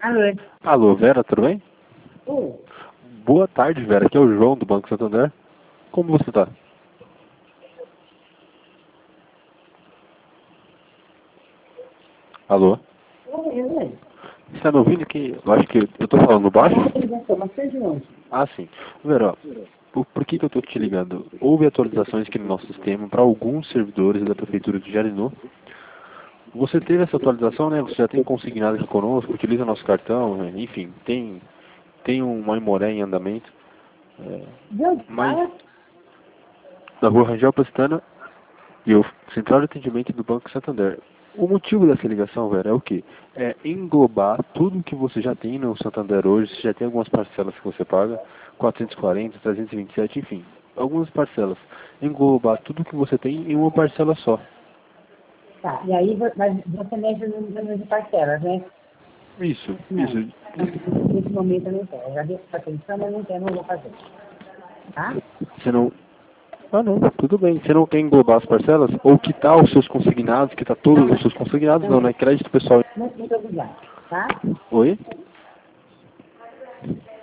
Alô? Alô, Vera, tudo bem? Oi. Boa tarde, Vera. Aqui é o João do Banco Santander. Como você tá? Alô? Oi. Você tá me ouvindo? Que eu acho que eu tô falando baixo? Mas você é de onde? Ah, sim. Vera, ó, por que eu tô te ligando? Houve atualizações aqui no nosso sistema para alguns servidores da Prefeitura de Jarinu. Você teve essa atualização, né? Você já tem consignado aqui conosco, utiliza nosso cartão, né? Enfim, tem uma Imoré em andamento. De onde Mas fala? da Rua Rangel Pestana e o Central de Atendimento do Banco Santander. O motivo dessa ligação, Vera, é o quê? É englobar tudo que você já tem no Santander hoje. Você já tem algumas parcelas que você paga, 440, 327, enfim, algumas parcelas. Englobar tudo que você tem em uma parcela só. Tá, e aí mas você mexe no número de parcelas, né? Isso, Não. isso. Nesse momento eu não quero. Eu já dei essa atenção, mas não quero, não vou fazer. Tá? Você não... Ah, não, tudo bem. Você não quer englobar as parcelas? Ou quitar os seus consignados, quitar todos os seus consignados? Não, né? Crédito pessoal. Muito obrigada. Tá? Oi?